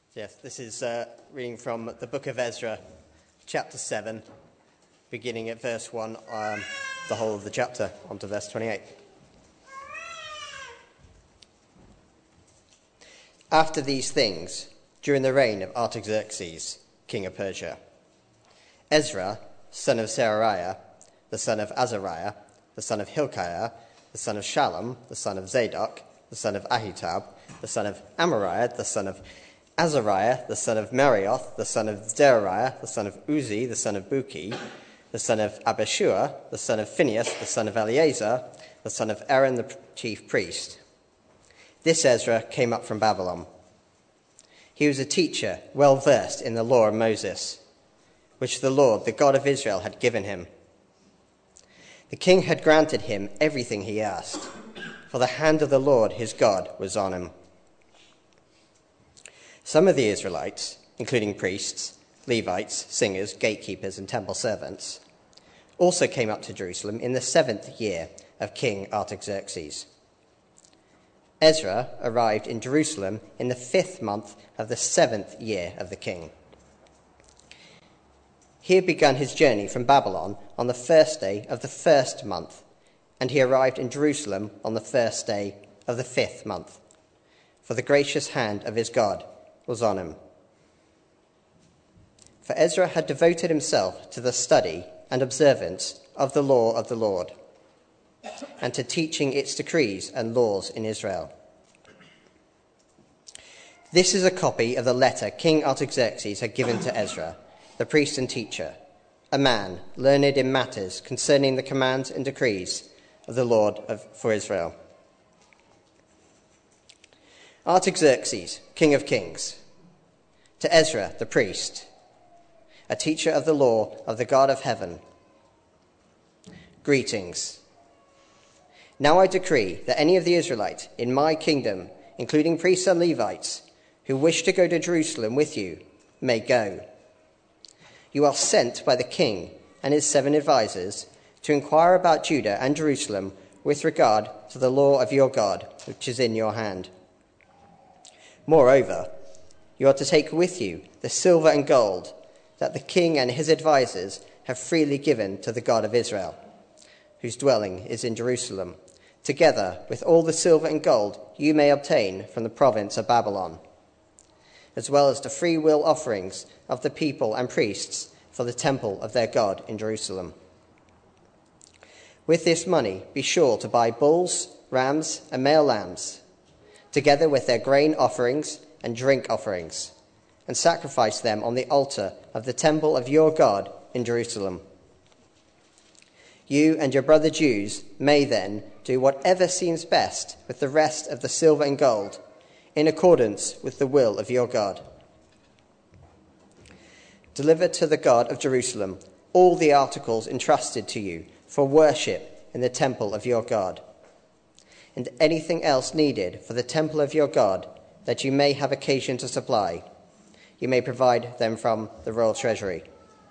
Yes, this is reading from the book of Ezra, chapter 7, beginning at verse 1, the whole of the chapter, on to verse 28. After these things, during the reign of Artaxerxes, king of Persia, Ezra, son of Seraiah, the son of Azariah, the son of Hilkiah, the son of Shallum, the son of Zadok, the son of Ahitub, the son of Amariah, the son of Azariah, the son of Marioth, the son of Zerariah, the son of Uzi, the son of Buki, the son of Abishua, the son of Phinehas, the son of Eleazar, the son of Aaron the chief priest. This Ezra came up from Babylon. He was a teacher, well versed in the law of Moses, which the Lord, the God of Israel, had given him. The king had granted him everything he asked, for the hand of the Lord his God was on him. Some of the Israelites, including priests, Levites, singers, gatekeepers, and temple servants, also came up to Jerusalem in the 7th year of King Artaxerxes. Ezra arrived in Jerusalem in the 5th month of the 7th year of the king. He had begun his journey from Babylon on the 1st day of the 1st month, and he arrived in Jerusalem on the 1st day of the 5th month, for the gracious hand of his God was on him. For Ezra had devoted himself to the study and observance of the law of the Lord, and to teaching its decrees and laws in Israel. This is a copy of the letter King Artaxerxes had given to Ezra, the priest and teacher, a man learned in matters concerning the commands and decrees of the Lord for Israel. Artaxerxes, king of kings, to Ezra the priest, a teacher of the law of the God of heaven, greetings. Now I decree that any of the Israelites in my kingdom, including priests and Levites, who wish to go to Jerusalem with you, may go. You are sent by the king and his 7 advisers to inquire about Judah and Jerusalem with regard to the law of your God, which is in your hand. Moreover, you are to take with you the silver and gold that the king and his advisers have freely given to the God of Israel, whose dwelling is in Jerusalem, together with all the silver and gold you may obtain from the province of Babylon, as well as the free will offerings of the people and priests for the temple of their God in Jerusalem. With this money, be sure to buy bulls, rams, and male lambs, together with their grain offerings and drink offerings, and sacrifice them on the altar of the temple of your God in Jerusalem. You and your brother Jews may then do whatever seems best with the rest of the silver and gold, in accordance with the will of your God. Deliver to the God of Jerusalem all the articles entrusted to you for worship in the temple of your God, and anything else needed for the temple of your God that you may have occasion to supply. You may provide them from the royal treasury.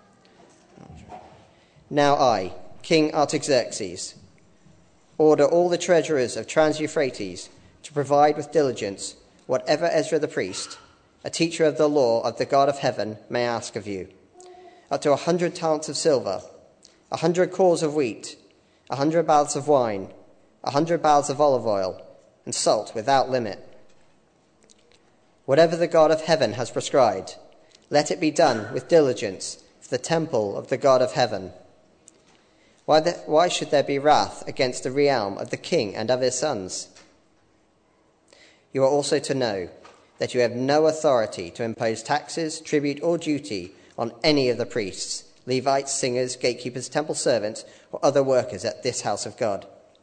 Now I, King Artaxerxes, order all the treasurers of Trans-Euphrates to provide with diligence whatever Ezra the priest, a teacher of the law of the God of heaven, may ask of you, up to 100 talents of silver, 100 cores of wheat, 100 baths of wine, 100 baths of olive oil, and salt without limit. Whatever the God of heaven has prescribed, let it be done with diligence for the temple of the God of heaven. Why should there be wrath against the realm of the king and of his sons? You are also to know that you have no authority to impose taxes, tribute, or duty on any of the priests, Levites, singers, gatekeepers, temple servants, or other workers at this house of God.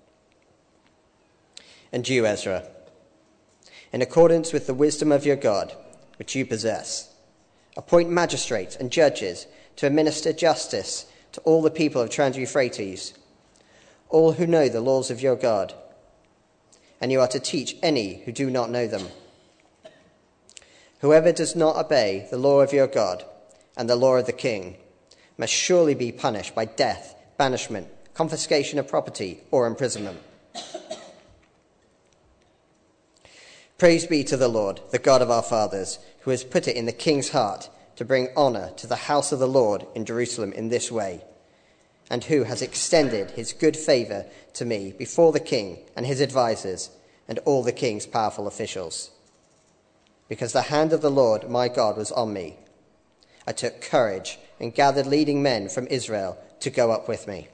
And you, Ezra, in accordance with the wisdom of your God, which you possess, appoint magistrates and judges to administer justice to all the people of Trans-Euphrates, all who know the laws of your God, and you are to teach any who do not know them. Whoever does not obey the law of your God and the law of the king must surely be punished by death, banishment, confiscation of property, or imprisonment. Praise be to the Lord, the God of our fathers, who has put it in the king's heart to bring honour to the house of the Lord in Jerusalem in this way, and who has extended his good favour to me before the king and his advisers and all the king's powerful officials. Because the hand of the Lord my God was on me, I took courage and gathered leading men from Israel to go up with me.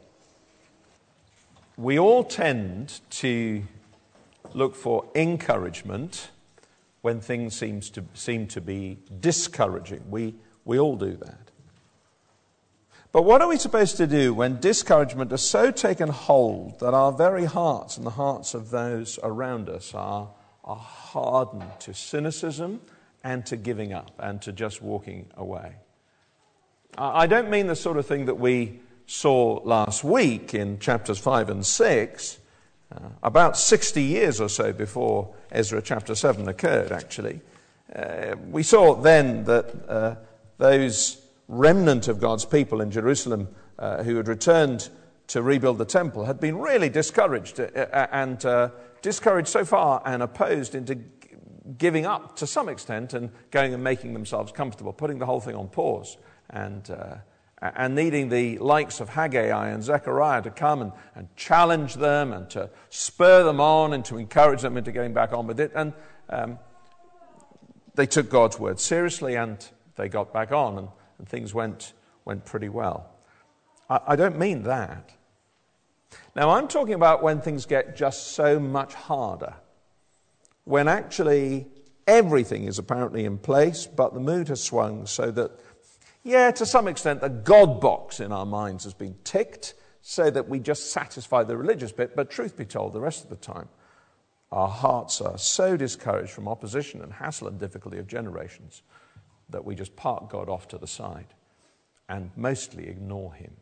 We all tend to look for encouragement when things seem to be discouraging. We all do that. But what are we supposed to do when discouragement has so taken hold that our very hearts and the hearts of those around us are hardened to cynicism and to giving up and to just walking away? I don't mean the sort of thing that we saw last week in chapters 5 and 6, about 60 years or so before Ezra chapter 7 occurred, actually. We saw then that those remnant of God's people in Jerusalem who had returned to rebuild the temple had been really discouraged and discouraged so far and opposed into giving up to some extent and going and making themselves comfortable, putting the whole thing on pause and needing the likes of Haggai and Zechariah to come and challenge them and to spur them on and to encourage them into getting back on with it. And they took God's word seriously and they got back on and things went pretty well. I don't mean that. Now, I'm talking about when things get just so much harder, when actually everything is apparently in place, but the mood has swung so that, to some extent, the God box in our minds has been ticked so that we just satisfy the religious bit, but truth be told, the rest of the time, our hearts are so discouraged from opposition and hassle and difficulty of generations that we just park God off to the side and mostly ignore him.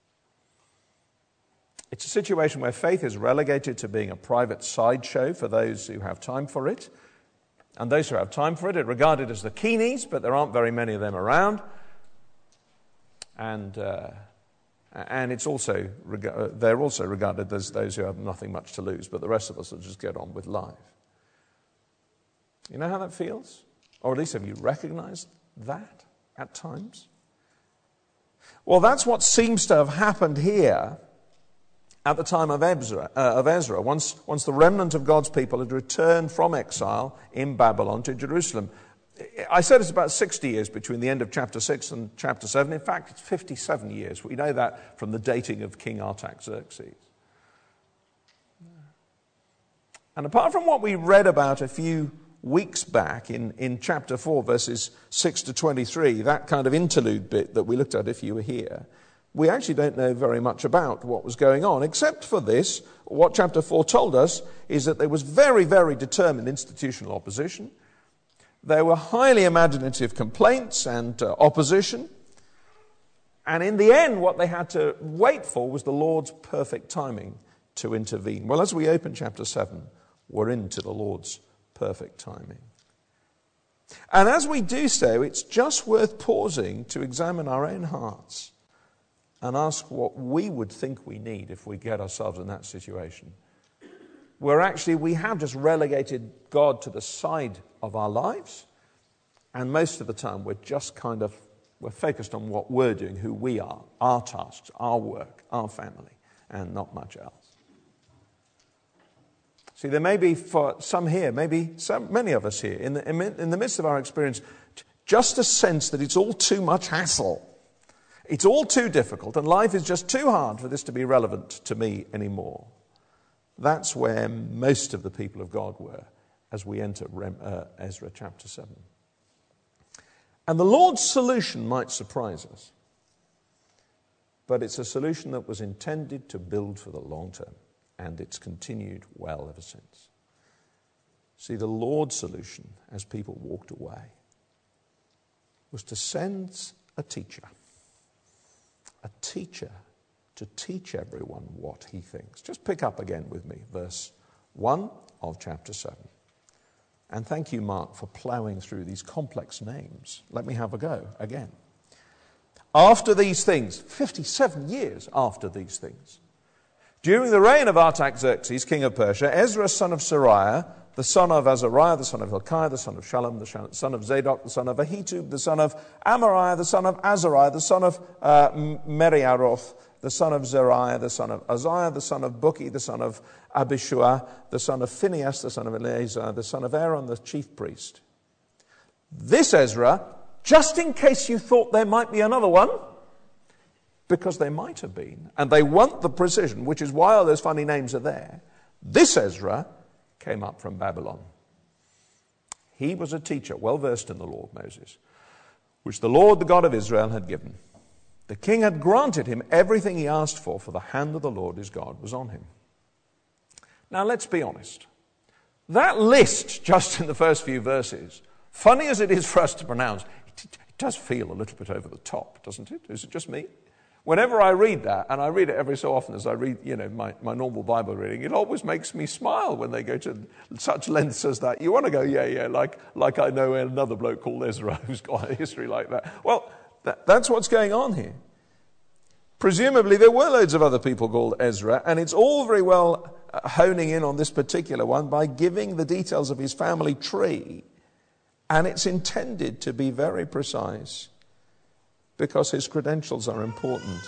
It's a situation where faith is relegated to being a private sideshow for those who have time for it. And those who have time for it are regarded as the keenies, but there aren't very many of them around. And it's also they're also regarded as those who have nothing much to lose, but the rest of us will just get on with life. You know how that feels? Or at least have you recognized that at times? Well, that's what seems to have happened here at the time of Ezra, once the remnant of God's people had returned from exile in Babylon to Jerusalem. I said it's about 60 years between the end of chapter 6 and chapter 7. In fact, it's 57 years. We know that from the dating of King Artaxerxes. And apart from what we read about a few weeks back in chapter 4, verses 6 to 23, that kind of interlude bit that we looked at if you were here, we actually don't know very much about what was going on, except for this. What chapter 4 told us is that there was very, very determined institutional opposition. There were highly imaginative complaints and opposition. And in the end, what they had to wait for was the Lord's perfect timing to intervene. Well, as we open chapter 7, we're into the Lord's perfect timing. And as we do so, it's just worth pausing to examine our own hearts and ask what we would think we need if we get ourselves in that situation, where actually we have just relegated God to the side of our lives, and most of the time we're just we're focused on what we're doing, who we are, our tasks, our work, our family, and not much else. See, there may be for some here, maybe many of us here, in the midst of our experience, just a sense that it's all too much hassle. It's all too difficult, and life is just too hard for this to be relevant to me anymore. That's where most of the people of God were as we enter Ezra chapter 7. And the Lord's solution might surprise us, but it's a solution that was intended to build for the long term, and it's continued well ever since. See, the Lord's solution, as people walked away, was to send a teacher to teach everyone what he thinks. Just pick up again with me, verse 1 of chapter 7. And thank you, Mark, for ploughing through these complex names. Let me have a go again. After these things, 57 years after these things, during the reign of Artaxerxes, king of Persia, Ezra, son of Seraiah, the son of Azariah, the son of Hilkiah, the son of Shallum, the son of Zadok, the son of Ahitub, the son of Amariah, the son of Azariah, the son of Meriaroth, the son of Zeriah, the son of Uzziah, the son of Buki, the son of Abishua, the son of Phinehas, the son of Eleazar, the son of Aaron, the chief priest. This Ezra, just in case you thought there might be another one, because there might have been, and they want the precision, which is why all those funny names are there, this Ezra came up from Babylon. He was a teacher, well versed in the law of Moses, which the Lord, the God of Israel, had given. The king had granted him everything he asked for the hand of the Lord his God was on him. Now let's be honest. That list, just in the first few verses, funny as it is for us to pronounce, it does feel a little bit over the top, doesn't it? Is it just me? Whenever I read that, and I read it every so often as I read, my normal Bible reading, it always makes me smile when they go to such lengths as that. You want to go, like I know another bloke called Ezra who's got a history like that. Well, that's what's going on here. Presumably there were loads of other people called Ezra, and it's all very well honing in on this particular one by giving the details of his family tree, and it's intended to be very precise because his credentials are important.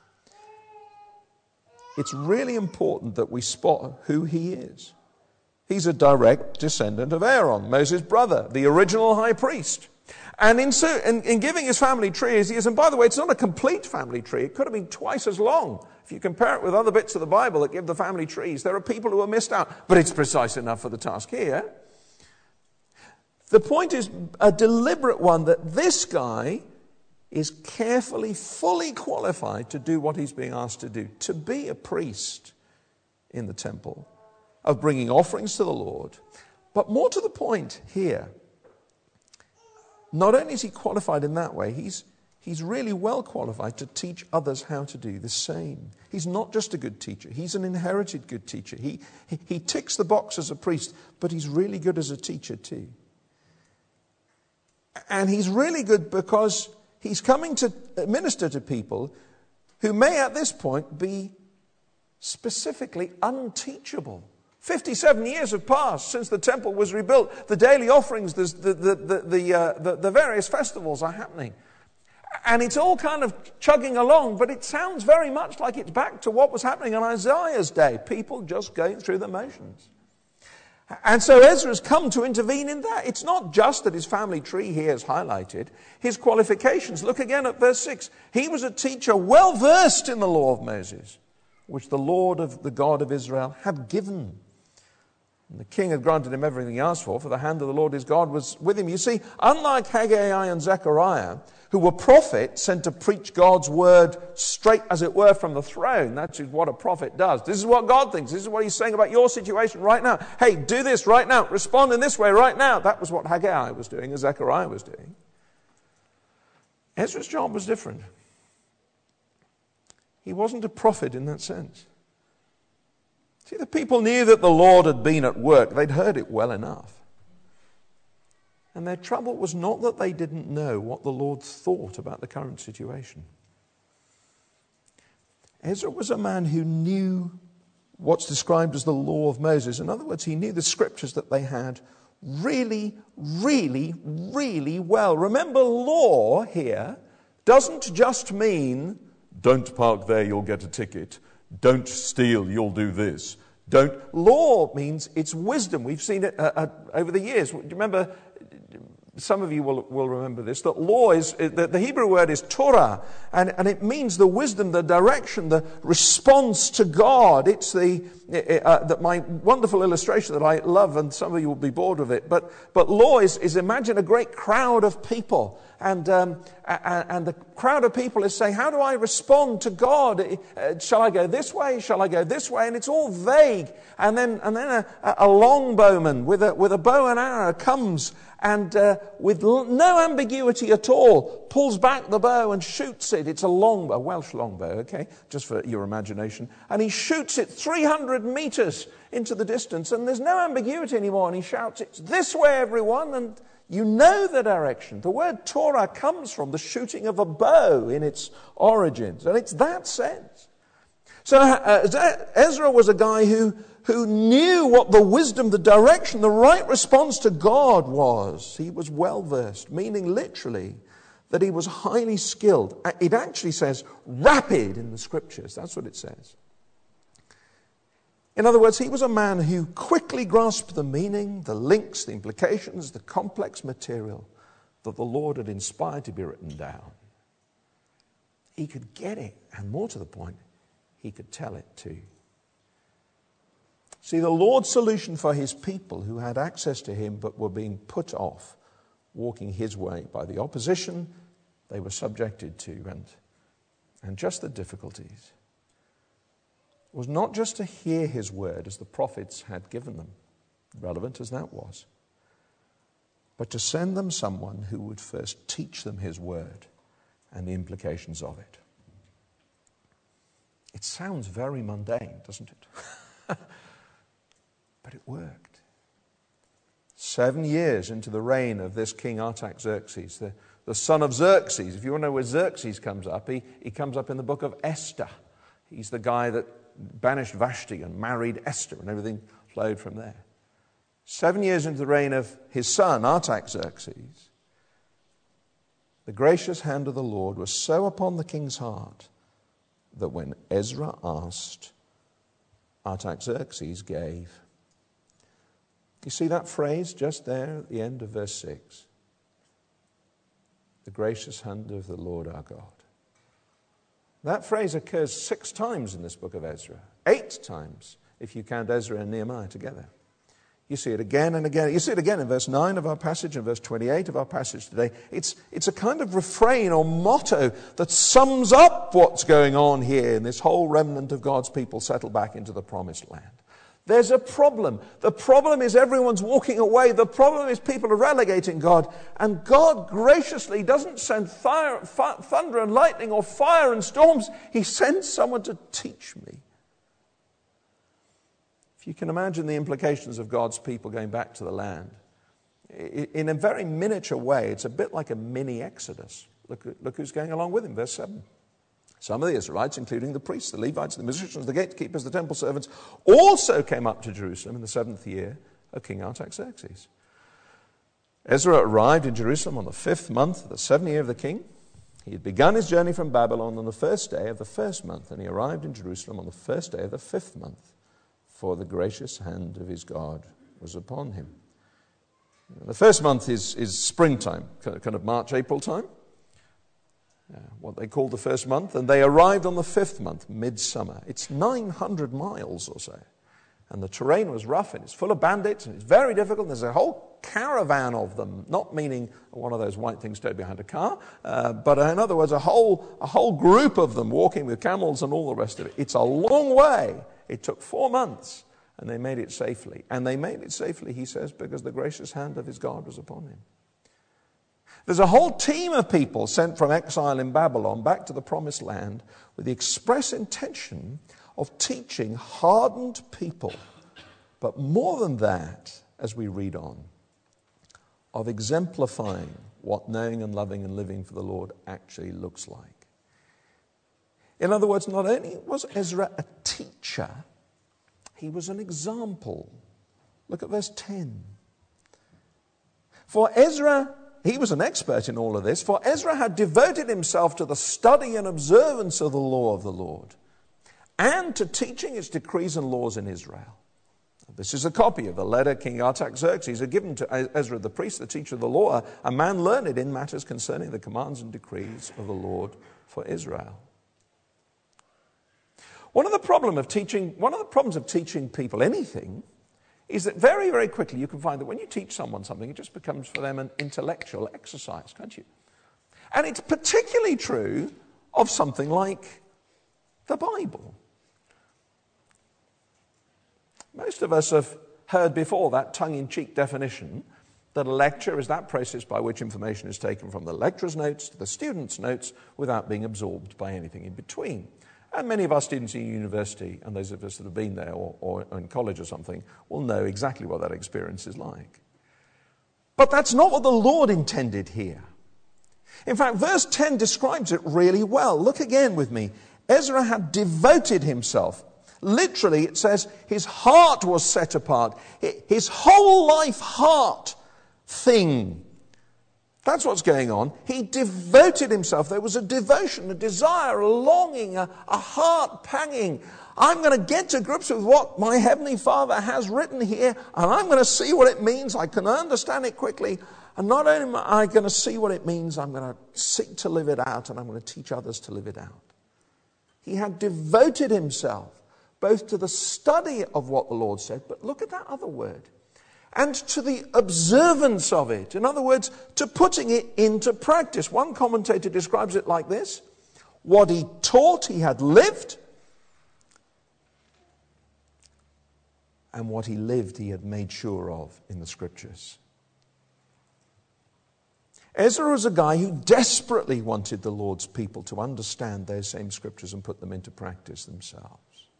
It's really important that we spot who he is. He's a direct descendant of Aaron, Moses' brother, the original high priest. And in giving his family tree as he is, and by the way, it's not a complete family tree. It could have been twice as long. If you compare it with other bits of the Bible that give the family trees, there are people who are missed out. But it's precise enough for the task here. The point is a deliberate one, that this guy is carefully, fully qualified to do what he's being asked to do, to be a priest in the temple, of bringing offerings to the Lord. But more to the point here, not only is he qualified in that way, he's really well qualified to teach others how to do the same. He's not just a good teacher, he's an inherited good teacher. He ticks the box as a priest, but he's really good as a teacher too. And he's really good because he's coming to minister to people who may at this point be specifically unteachable. 57 years have passed since the temple was rebuilt. The daily offerings, the various festivals are happening. And it's all kind of chugging along, but it sounds very much like it's back to what was happening in Isaiah's day. People just going through the motions. And so Ezra's come to intervene in that. It's not just that his family tree here is highlighted. His qualifications. Look again at verse 6. He was a teacher well versed in the law of Moses, which the Lord of the God of Israel had given. And the king had granted him everything he asked for the hand of the Lord his God was with him. You see, unlike Haggai and Zechariah, who were prophets sent to preach God's word straight, as it were, from the throne. That's what a prophet does. This is what God thinks. This is what he's saying about your situation right now. Hey, do this right now. Respond in this way right now. That was what Haggai was doing and Zechariah was doing. Ezra's job was different. He wasn't a prophet in that sense. See, the people knew that the Lord had been at work. They'd heard it well enough. And their trouble was not that they didn't know what the Lord thought about the current situation. Ezra was a man who knew what's described as the law of Moses. In other words, he knew the scriptures that they had really, really, really well. Remember, law here doesn't just mean, don't park there, you'll get a ticket. Don't steal, you'll do this. Law means it's wisdom. We've seen it over the years. Do you remember, some of you will remember this, that law is, the Hebrew word is Torah, and it means the wisdom, the direction, the response to God. It's my wonderful illustration that I love, and some of you will be bored with it, but law is imagine a great crowd of people, and the crowd of people is saying, how do I respond to God? Shall I go this way? Shall I go this way? And it's all vague. And then a longbowman with a bow and arrow comes and with no ambiguity at all, pulls back the bow and shoots it. It's a longbow, Welsh longbow, okay, just for your imagination. And he shoots it 300 meters into the distance, and there's no ambiguity anymore. And he shouts, it's this way, everyone, and you know the direction. The word Torah comes from the shooting of a bow in its origins, and it's that sense. So Ezra was a guy who who knew what the wisdom, the direction, the right response to God was. He was well versed, meaning literally that he was highly skilled. It actually says rapid in the scriptures. That's what it says. In other words, he was a man who quickly grasped the meaning, the links, the implications, the complex material that the Lord had inspired to be written down. He could get it, and more to the point, he could tell it too. See, the Lord's solution for his people who had access to him but were being put off walking his way by the opposition they were subjected to and just the difficulties was not just to hear his word as the prophets had given them, relevant as that was, but to send them someone who would first teach them his word and the implications of it. It sounds very mundane, doesn't it? But it worked. 7 years into the reign of this King Artaxerxes, the son of Xerxes. If you want to know where Xerxes comes up, he comes up in the book of Esther. He's the guy that banished Vashti and married Esther, and everything flowed from there. 7 years into the reign of his son, Artaxerxes, the gracious hand of the Lord was so upon the king's heart that when Ezra asked, Artaxerxes gave. You see that phrase just there at the end of verse 6? The gracious hand of the Lord our God. That phrase occurs 6 times in this book of Ezra. 8 times if you count Ezra and Nehemiah together. You see it again and again. You see it again in verse 9 of our passage and verse 28 of our passage today. It's a kind of refrain or motto that sums up what's going on here in this whole remnant of God's people settled back into the promised land. There's a problem. The problem is everyone's walking away. The problem is people are relegating God. And God graciously doesn't send thunder and lightning or fire and storms. He sends someone to teach me. If you can imagine the implications of God's people going back to the land, in a very miniature way, it's a bit like a mini Exodus. Look who's going along with him, verse 7. Some of the Israelites, including the priests, the Levites, the musicians, the gatekeepers, the temple servants, also came up to Jerusalem in the 7th year of King Artaxerxes. Ezra arrived in Jerusalem on the 5th month of the 7th year of the king. He had begun his journey from Babylon on the 1st day of the 1st month, and he arrived in Jerusalem on the 1st day of the 5th month, for the gracious hand of his God was upon him. The 1st month is springtime, kind of March, April time. What they call the 1st month, and they arrived on the 5th month, midsummer. It's 900 miles or so, and the terrain was rough, and it's full of bandits, and it's very difficult. There's a whole caravan of them, not meaning one of those white things stowed behind a car, but in other words, a whole group of them walking with camels and all the rest of it. It's a long way. It took 4 months, and they made it safely. And they made it safely, he says, because the gracious hand of his God was upon him. There's a whole team of people sent from exile in Babylon back to the promised land with the express intention of teaching hardened people, but more than that, as we read on, of exemplifying what knowing and loving and living for the Lord actually looks like. In other words, not only was Ezra a teacher, he was an example. Look at verse 10. For Ezra, he was an expert in all of this, for Ezra had devoted himself to the study and observance of the law of the Lord and to teaching its decrees and laws in Israel. This is a copy of the letter King Artaxerxes had given to Ezra the priest, the teacher of the law, a man learned in matters concerning the commands and decrees of the Lord for Israel. One of the problems of teaching people anything is that very, very quickly you can find that when you teach someone something, it just becomes for them an intellectual exercise, can't you? And it's particularly true of something like the Bible. Most of us have heard before that tongue-in-cheek definition that a lecture is that process by which information is taken from the lecturer's notes to the student's notes without being absorbed by anything in between. And many of our students in university, and those of us that have been there or in college or something, will know exactly what that experience is like. But that's not what the Lord intended here. In fact, verse 10 describes it really well. Look again with me. Ezra had devoted himself. Literally, it says his heart was set apart. His whole life heart thing. That's what's going on. He devoted himself. There was a devotion, a desire, a longing, a heart panging. I'm going to get to grips with what my Heavenly Father has written here, and I'm going to see what it means. I can understand it quickly. And not only am I going to see what it means, I'm going to seek to live it out, and I'm going to teach others to live it out. He had devoted himself both to the study of what the Lord said, but look at that other word, and to the observance of it. In other words, to putting it into practice. One commentator describes it like this: what he taught, he had lived, and what he lived, he had made sure of in the Scriptures. Ezra was a guy who desperately wanted the Lord's people to understand those same Scriptures and put them into practice themselves.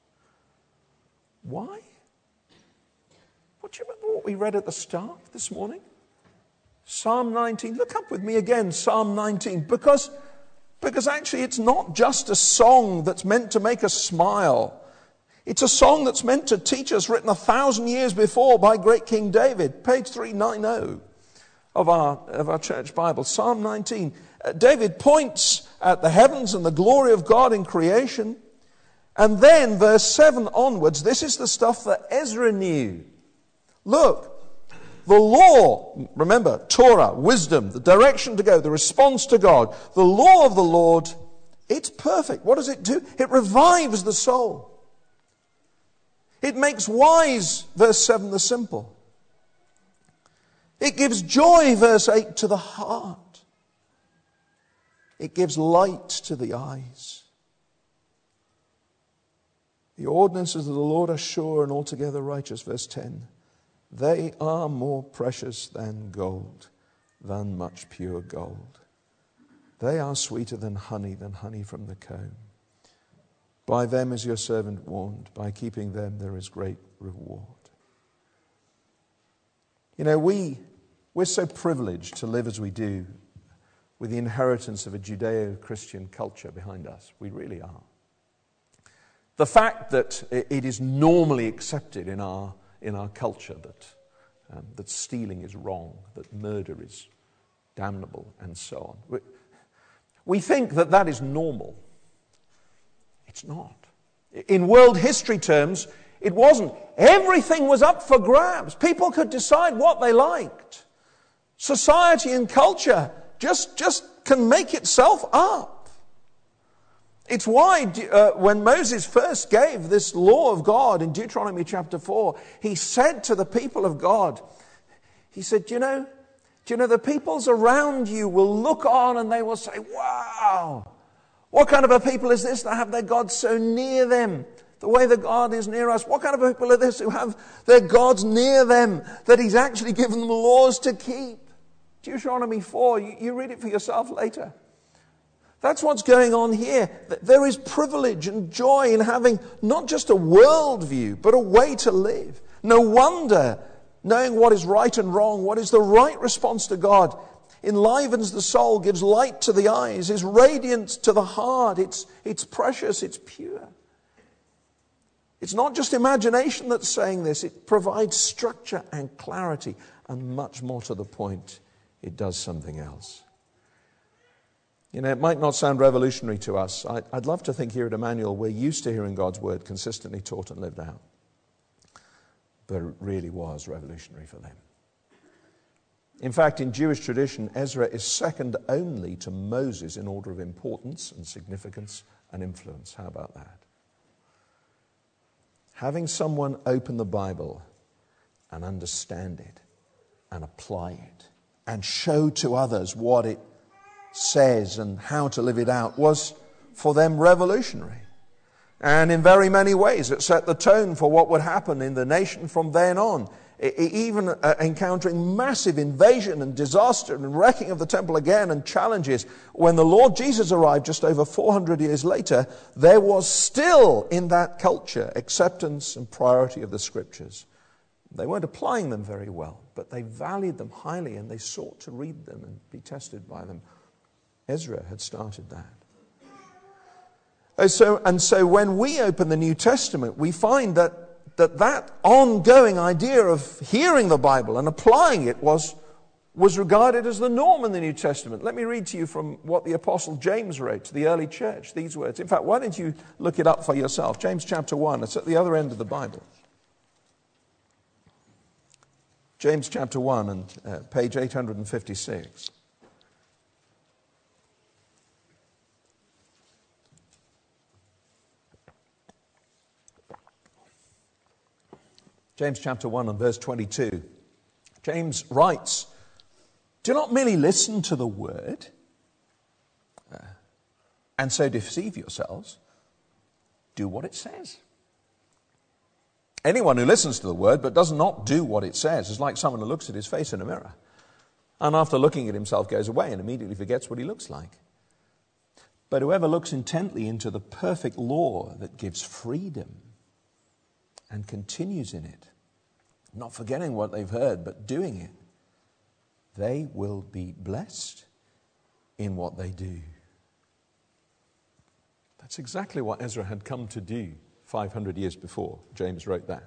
Why? What do you remember what we read at the start this morning? Psalm 19. Look up with me again, Psalm 19. Because actually it's not just a song that's meant to make us smile. It's a song that's meant to teach us, written 1,000 years before by great King David. Page 390 of our church Bible. Psalm 19. David points at the heavens and the glory of God in creation. And then verse 7 onwards, this is the stuff that Ezra knew. Look, the law, remember, Torah, wisdom, the direction to go, the response to God, the law of the Lord, it's perfect. What does it do? It revives the soul. It makes wise, verse 7, the simple. It gives joy, verse 8, to the heart. It gives light to the eyes. The ordinances of the Lord are sure and altogether righteous, verse 10. They are more precious than gold, than much pure gold. They are sweeter than honey from the comb. By them is your servant warned. By keeping them there is great reward. You know, we're so privileged to live as we do with the inheritance of a Judeo-Christian culture behind us. We really are. The fact that it is normally accepted in our culture that stealing is wrong, that murder is damnable, and so on. We think that is normal. It's not. In world history terms, it wasn't. Everything was up for grabs. People could decide what they liked. Society and culture just can make itself up. It's why when Moses first gave this law of God in Deuteronomy chapter 4, he said to the people of God, he said, do you know, the peoples around you will look on and they will say, wow, what kind of a people is this that have their God so near them? The way that God is near us. What kind of people are this who have their gods near them, that he's actually given them laws to keep? Deuteronomy 4, you read it for yourself later. That's what's going on here. There is privilege and joy in having not just a worldview, but a way to live. No wonder knowing what is right and wrong, what is the right response to God, enlivens the soul, gives light to the eyes, is radiant to the heart. It's precious, it's pure. It's not just imagination that's saying this. It provides structure and clarity, and much more to the point, it does something else. You know, it might not sound revolutionary to us. I'd love to think here at Emmanuel we're used to hearing God's word consistently taught and lived out. But it really was revolutionary for them. In fact, in Jewish tradition, Ezra is second only to Moses in order of importance and significance and influence. How about that? Having someone open the Bible and understand it and apply it and show to others what it says and how to live it out was for them revolutionary. And in very many ways it set the tone for what would happen in the nation from then on. Even encountering massive invasion and disaster and wrecking of the temple again and challenges. When the Lord Jesus arrived just over 400 years later, there was still in that culture acceptance and priority of the Scriptures. They weren't applying them very well, but they valued them highly and they sought to read them and be tested by them. Ezra had started that. And so when we open the New Testament, we find that ongoing idea of hearing the Bible and applying it was regarded as the norm in the New Testament. Let me read to you from what the Apostle James wrote to the early church, these words. In fact, why don't you look it up for yourself? James chapter 1, it's at the other end of the Bible. James chapter 1 and page 856. James chapter 1 and verse 22. James writes, "Do not merely listen to the word and so deceive yourselves. Do what it says. Anyone who listens to the word but does not do what it says is like someone who looks at his face in a mirror and after looking at himself goes away and immediately forgets what he looks like. But whoever looks intently into the perfect law that gives freedom and continues in it, not forgetting what they've heard, but doing it, they will be blessed in what they do." That's exactly what Ezra had come to do 500 years before James wrote that.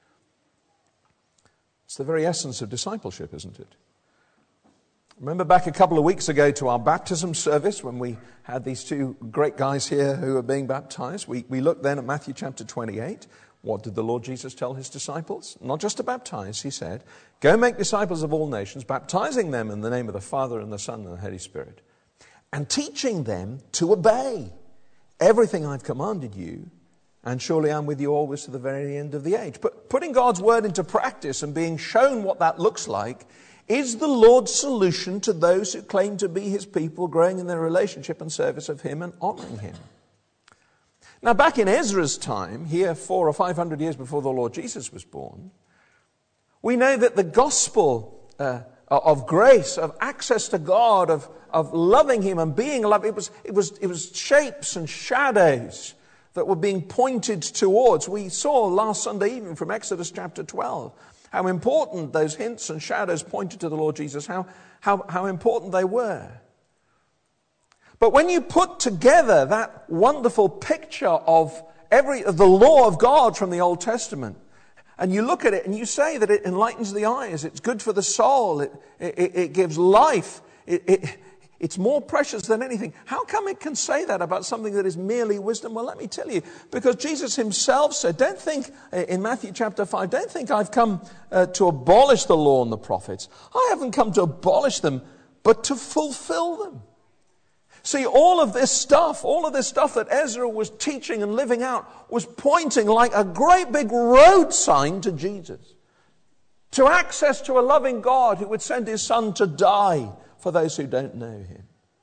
It's the very essence of discipleship, isn't it? Remember back a couple of weeks ago to our baptism service when we had these two great guys here who were being baptized. We looked then at Matthew chapter 28. What did the Lord Jesus tell his disciples? Not just to baptize, he said, "Go make disciples of all nations, baptizing them in the name of the Father and the Son and the Holy Spirit, and teaching them to obey everything I've commanded you, and surely I'm with you always to the very end of the age." But putting God's word into practice and being shown what that looks like is the Lord's solution to those who claim to be his people, growing in their relationship and service of him and honoring him. Now, back in Ezra's time, here 400 or 500 years before the Lord Jesus was born, we know that the gospel of grace, of access to God, of loving him and being loved, it was shapes and shadows that were being pointed towards. We saw last Sunday evening from Exodus chapter 12 how important those hints and shadows pointed to the Lord Jesus, how important they were. But when you put together that wonderful picture of the law of God from the Old Testament, and you look at it and you say that it enlightens the eyes, it's good for the soul, it gives life, it's more precious than anything. How come it can say that about something that is merely wisdom? Well, let me tell you, because Jesus himself said, don't think, in Matthew chapter 5, don't think I've come to abolish the law and the prophets. I haven't come to abolish them, but to fulfill them. See, all of this stuff that Ezra was teaching and living out was pointing like a great big road sign to Jesus. To access to a loving God who would send his son to die for those who don't know him.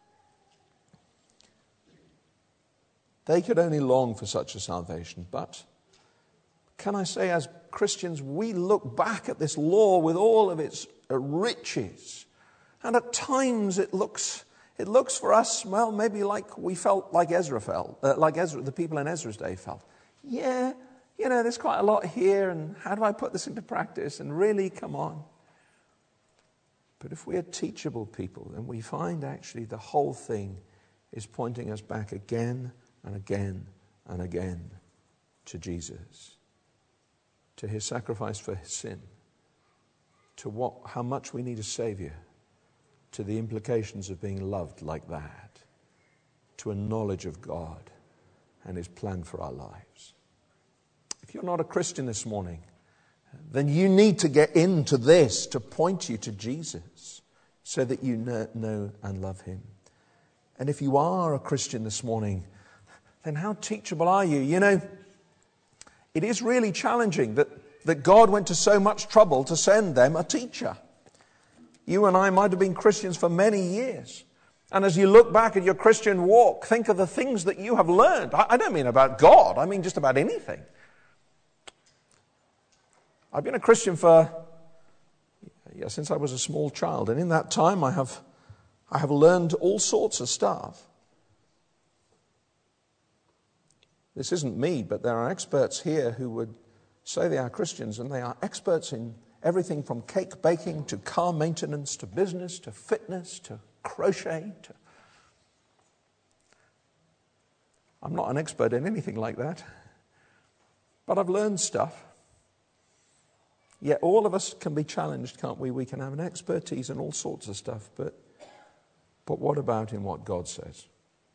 They could only long for such a salvation. But can I say, as Christians, we look back at this law with all of its riches. And at times it looks for us, well, maybe like we felt, like Ezra felt, the people in Ezra's day felt. Yeah, there's quite a lot here, and how do I put this into practice? And really, come on. But if we're teachable people, then we find actually the whole thing is pointing us back again and again and again to Jesus, to his sacrifice for his sin, to how much we need a Savior, to the implications of being loved like that, to a knowledge of God and his plan for our lives. If you're not a Christian this morning, then you need to get into this to point you to Jesus so that you know and love him. And if you are a Christian this morning, then how teachable are you? It is really challenging that God went to so much trouble to send them a teacher. You and I might have been Christians for many years. And as you look back at your Christian walk, think of the things that you have learned. I don't mean about God, I mean just about anything. I've been a Christian since I was a small child, and in that time I have learned all sorts of stuff. This isn't me, but there are experts here who would say they are Christians, and they are experts in everything from cake baking to car maintenance to business to fitness to crochet. I'm not an expert in anything like that. But I've learned stuff. Yet all of us can be challenged, can't we? We can have an expertise in all sorts of stuff, but what about in what God says?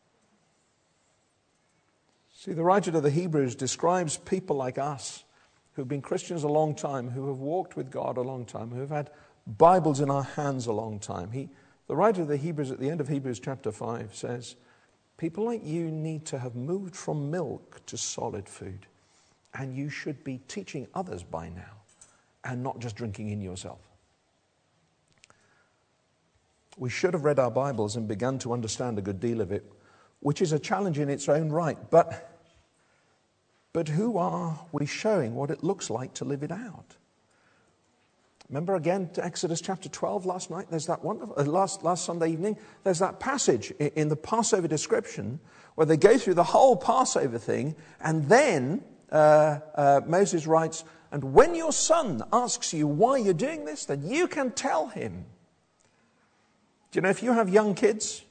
See, the writer to the Hebrews describes people like us who've been Christians a long time, who have walked with God a long time, who have had Bibles in our hands a long time. The writer of the Hebrews at the end of Hebrews chapter 5 says, people like you need to have moved from milk to solid food, and you should be teaching others by now and not just drinking in yourself. We should have read our Bibles and begun to understand a good deal of it, which is a challenge in its own right. But who are we showing what it looks like to live it out? Remember again Exodus chapter 12 last night? There's that wonderful, last Sunday evening, there's that passage in the Passover description where they go through the whole Passover thing, and then Moses writes, and when your son asks you why you're doing this, then you can tell him. Do you know, if you have young kids,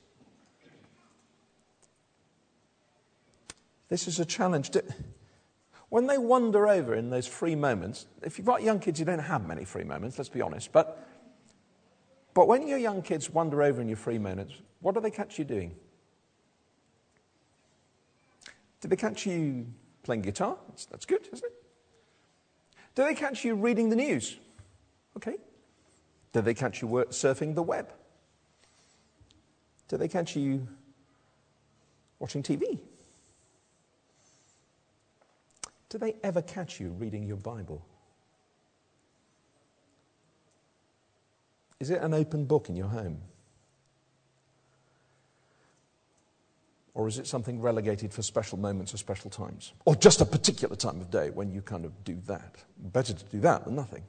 this is a challenge. When they wander over in those free moments, if you've got young kids, you don't have many free moments, let's be honest. But when your young kids wander over in your free moments, what do they catch you doing? Do they catch you playing guitar? That's good, isn't it? Do they catch you reading the news? Okay. Do they catch you surfing the web? Do they catch you watching TV? Do they ever catch you reading your Bible? Is it an open book in your home? Or is it something relegated for special moments or special times? Or just a particular time of day when you kind of do that? Better to do that than nothing.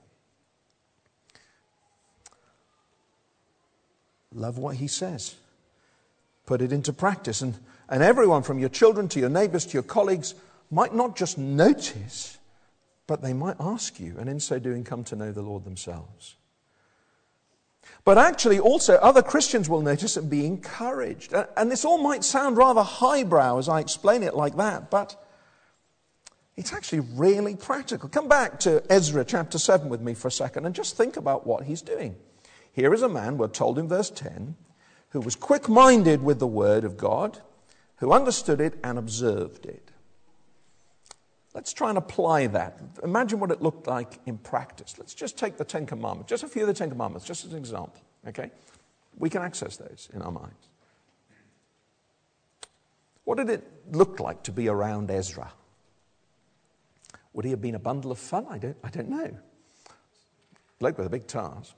Love what he says. Put it into practice. And everyone from your children to your neighbors to your colleagues might not just notice, but they might ask you, and in so doing come to know the Lord themselves. But actually also other Christians will notice and be encouraged. And this all might sound rather highbrow as I explain it like that, but it's actually really practical. Come back to Ezra chapter 7 with me for a second and just think about what he's doing. Here is a man, we're told in verse 10, who was quick-minded with the word of God, who understood it and observed it. Let's try and apply that. Imagine what it looked like in practice. Let's just take the Ten Commandments, just a few of the Ten Commandments, just as an example, okay? We can access those in our minds. What did it look like to be around Ezra? Would he have been a bundle of fun? I don't know. Bloke with a big task.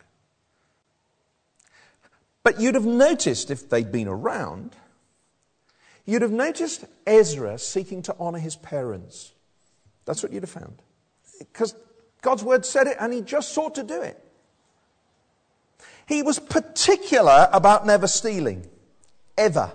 But you'd have noticed, if they'd been around, you'd have noticed Ezra seeking to honor his parents. That's what you'd have found. Because God's word said it and he just sought to do it. He was particular about never stealing. Ever.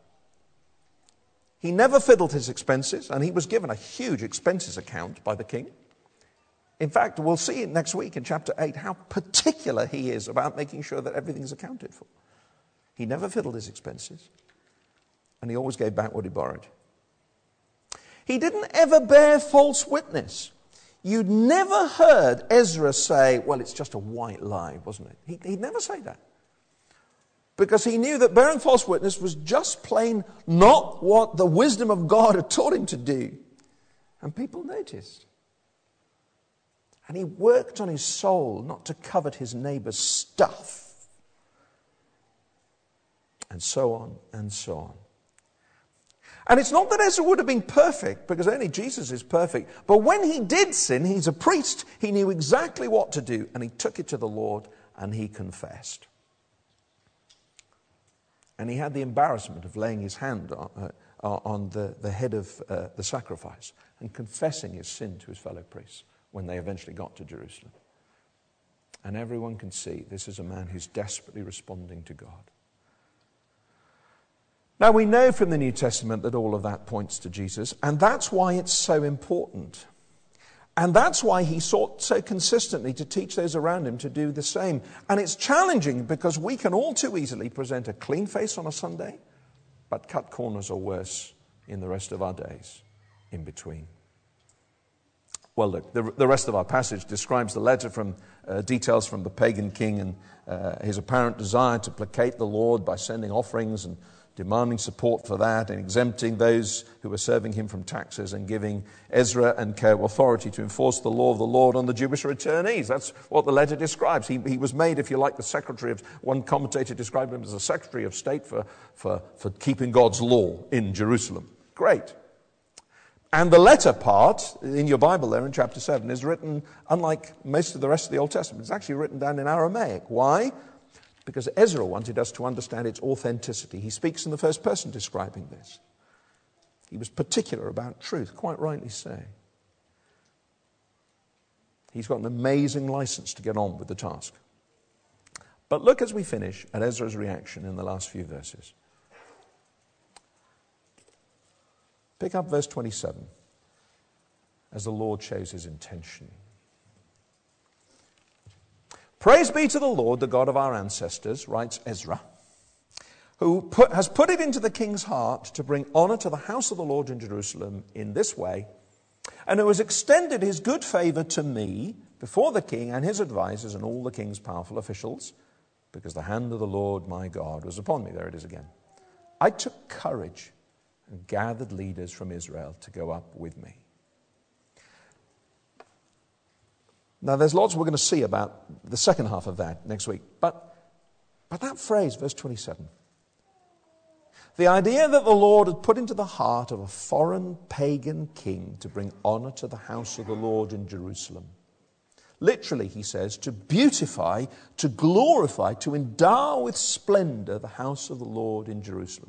He never fiddled his expenses, and he was given a huge expenses account by the king. In fact, we'll see it next week in chapter 8 how particular he is about making sure that everything's accounted for. He never fiddled his expenses, and he always gave back what he borrowed. He didn't ever bear false witness. You'd never heard Ezra say, well, it's just a white lie, wasn't it? He'd never say that. Because he knew that bearing false witness was just plain not what the wisdom of God had taught him to do. And people noticed. And he worked on his soul not to covet his neighbor's stuff. And so on and so on. And it's not that Ezra would have been perfect, because only Jesus is perfect. But when he did sin, he's a priest, he knew exactly what to do, and he took it to the Lord, and he confessed. And he had the embarrassment of laying his hand on the head of the sacrifice and confessing his sin to his fellow priests when they eventually got to Jerusalem. And everyone can see this is a man who's desperately responding to God. Now, we know from the New Testament that all of that points to Jesus, and that's why it's so important. And that's why he sought so consistently to teach those around him to do the same. And it's challenging because we can all too easily present a clean face on a Sunday, but cut corners or worse in the rest of our days in between. Well, look, the rest of our passage describes the letter from details from the pagan king and his apparent desire to placate the Lord by sending offerings and demanding support for that and exempting those who were serving him from taxes and giving Ezra and Co. authority to enforce the law of the Lord on the Jewish returnees. That's what the letter describes. He was made, if you like, the secretary of, one commentator described him as a secretary of state for keeping God's law in Jerusalem. Great. And the letter part in your Bible there in chapter 7 is written, unlike most of the rest of the Old Testament, it's actually written down in Aramaic. Why? Because Ezra wanted us to understand its authenticity. He speaks in the first person describing this. He was particular about truth, quite rightly so. He's got an amazing license to get on with the task. But look as we finish at Ezra's reaction in the last few verses. Pick up verse 27 as the Lord shows his intention. Praise be to the Lord, the God of our ancestors, writes Ezra, who has put it into the king's heart to bring honor to the house of the Lord in Jerusalem in this way, and who has extended his good favor to me before the king and his advisors and all the king's powerful officials, because the hand of the Lord my God was upon me. There it is again. I took courage and gathered leaders from Israel to go up with me. Now, there's lots we're going to see about the second half of that next week. But that phrase, verse 27, the idea that the Lord had put into the heart of a foreign pagan king to bring honor to the house of the Lord in Jerusalem. Literally, he says, to beautify, to glorify, to endow with splendor the house of the Lord in Jerusalem.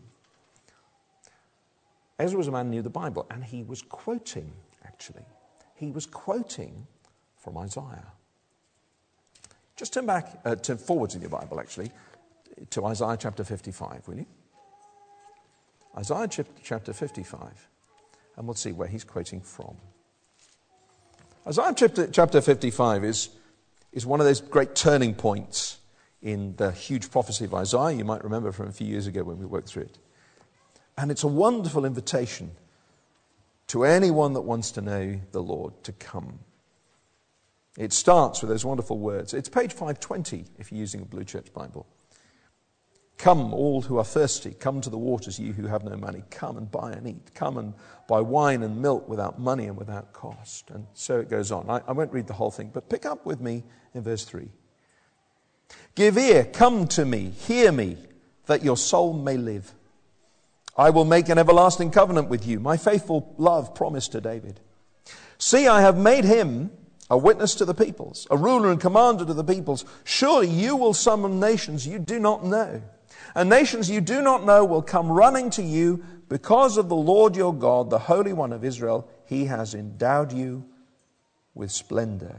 Ezra was a man who knew the Bible, and he was quoting, actually. He was quoting from Isaiah. Just turn back, forwards in your Bible, actually, to Isaiah chapter 55, will you? Isaiah chapter 55, and we'll see where he's quoting from. Isaiah chapter 55 is one of those great turning points in the huge prophecy of Isaiah. You might remember from a few years ago when we worked through it. And it's a wonderful invitation to anyone that wants to know the Lord to come. It starts with those wonderful words. It's page 520 if you're using a Blue Church Bible. Come, all who are thirsty, come to the waters, you who have no money. Come and buy and eat. Come and buy wine and milk without money and without cost. And so it goes on. I won't read the whole thing, but pick up with me in verse 3. Give ear, come to me, hear me, that your soul may live. I will make an everlasting covenant with you, my faithful love promised to David. See, I have made him a witness to the peoples, a ruler and commander to the peoples. Surely you will summon nations you do not know. And nations you do not know will come running to you because of the Lord your God, the Holy One of Israel. He has endowed you with splendor.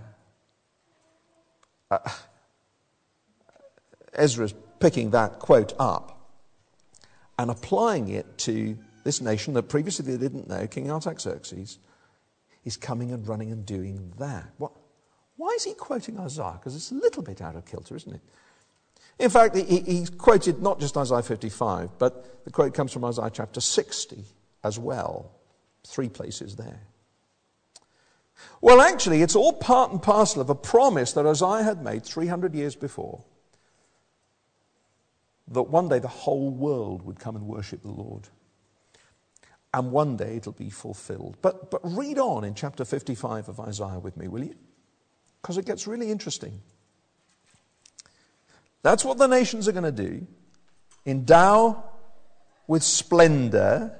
Ezra's picking that quote up and applying it to this nation that previously they didn't know, King Artaxerxes, is coming and running and doing that. Why is he quoting Isaiah? Because it's a little bit out of kilter, isn't it? In fact, he's quoted not just Isaiah 55, but the quote comes from Isaiah chapter 60 as well. 3 places there. Well, actually, it's all part and parcel of a promise that Isaiah had made 300 years before, that one day the whole world would come and worship the Lord. And one day it'll be fulfilled. But read on in chapter 55 of Isaiah with me, will you? Because it gets really interesting. That's what the nations are going to do. Endow with splendor.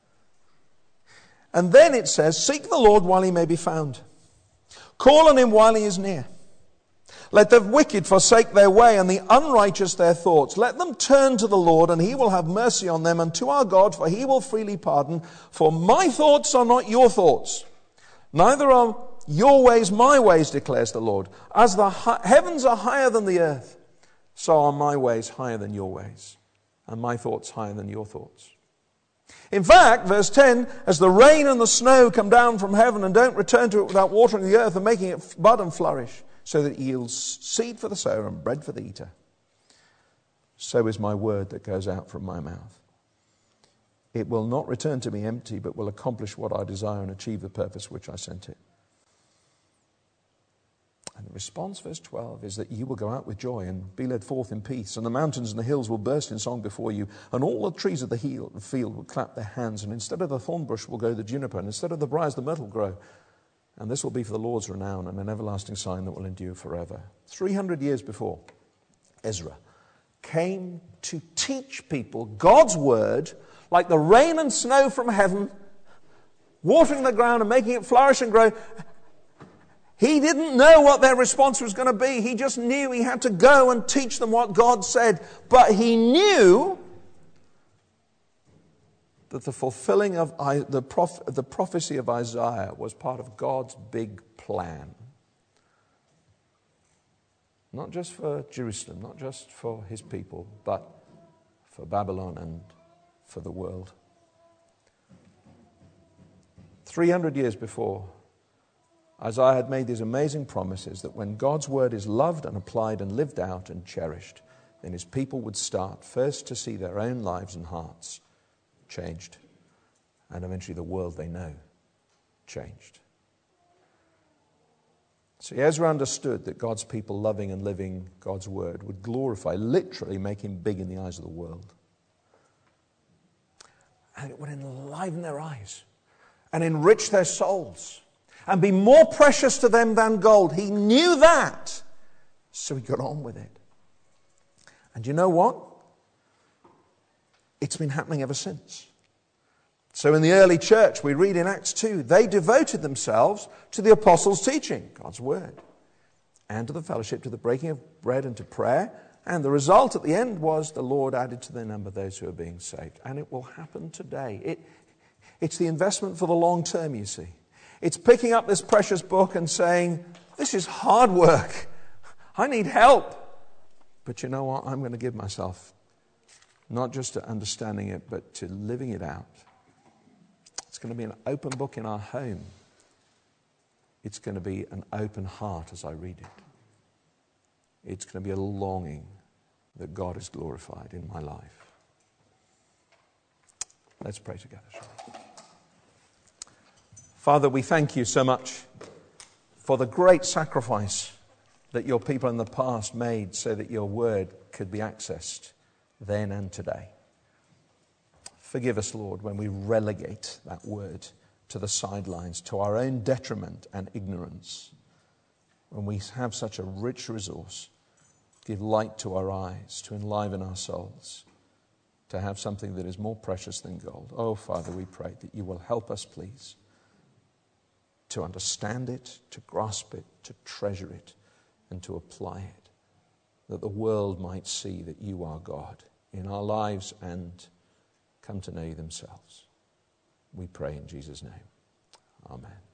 And then it says, seek the Lord while he may be found. Call on him while he is near. Let the wicked forsake their way and the unrighteous their thoughts. Let them turn to the Lord and he will have mercy on them, and to our God, for he will freely pardon. For my thoughts are not your thoughts, neither are your ways my ways, declares the Lord. As the heavens are higher than the earth, so are my ways higher than your ways, and my thoughts higher than your thoughts. In fact, verse 10, as the rain and the snow come down from heaven and don't return to it without watering the earth and making it bud and flourish, so that it yields seed for the sower and bread for the eater, so is my word that goes out from my mouth. It will not return to me empty, but will accomplish what I desire and achieve the purpose which I sent it. And the response, verse 12, is that you will go out with joy and be led forth in peace, and the mountains and the hills will burst in song before you, and all the trees of the field will clap their hands, and instead of the thorn bush will grow the juniper, and instead of the briars the myrtle will grow. And this will be for the Lord's renown and an everlasting sign that will endure forever. 300 years before, Ezra came to teach people God's word like the rain and snow from heaven, watering the ground and making it flourish and grow. He didn't know what their response was going to be. He just knew he had to go and teach them what God said. But he knew that the fulfilling of the prophecy of Isaiah was part of God's big plan. Not just for Jerusalem, not just for his people, but for Babylon and for the world. 300 years before, Isaiah had made these amazing promises that when God's word is loved and applied and lived out and cherished, then his people would start first to see their own lives and hearts changed, and eventually the world they know changed. See, Ezra understood that God's people loving and living God's word would glorify, literally make him big in the eyes of the world. And it would enliven their eyes and enrich their souls and be more precious to them than gold. He knew that, so he got on with it. And you know what? It's been happening ever since. So in the early church, we read in Acts 2, they devoted themselves to the apostles' teaching, God's word, and to the fellowship, to the breaking of bread and to prayer. And the result at the end was the Lord added to their number those who are being saved. And it will happen today. It's the investment for the long term, you see. It's picking up this precious book and saying, this is hard work. I need help. But you know what? I'm going to give myself not just to understanding it, but to living it out. It's going to be an open book in our home. It's going to be an open heart as I read it. It's going to be a longing that God is glorified in my life. Let's pray together, shall we? Father, we thank you so much for the great sacrifice that your people in the past made so that your word could be accessed then and today. Forgive us, Lord, when we relegate that word to the sidelines, to our own detriment and ignorance. When we have such a rich resource, give light to our eyes, to enliven our souls, to have something that is more precious than gold. Oh, Father, we pray that you will help us, please, to understand it, to grasp it, to treasure it, and to apply it, that the world might see that you are God in our lives and come to know you themselves. We pray in Jesus' name. Amen.